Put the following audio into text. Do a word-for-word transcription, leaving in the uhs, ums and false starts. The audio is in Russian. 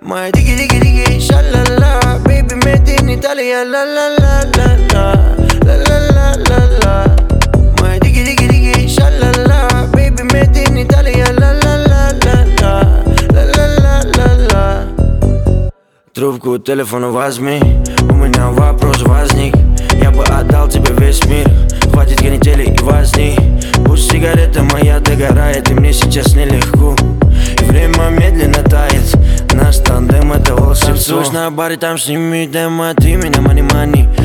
Моя диги-диги-диги, ша-ла-ла. Baby, made in Italia, ла-ла-ла-ла-ла. Ла-ла-ла-ла-ла. Моя диги-диги-диги, ша-ла-ла. Baby, made in Italia, ла-ла-ла-ла-ла. Ла-ла-ла-ла-ла. Трубку телефона возьми, у меня вопрос возник. Я бы отдал тебе весь мир, хватит канители и возни. Пусть сигарета моя догорает, и мне сейчас нелегко. И время медленно тает, наш тандем это волшебство. Танцуешь на баре, там сними демо, ты меня мани-мани.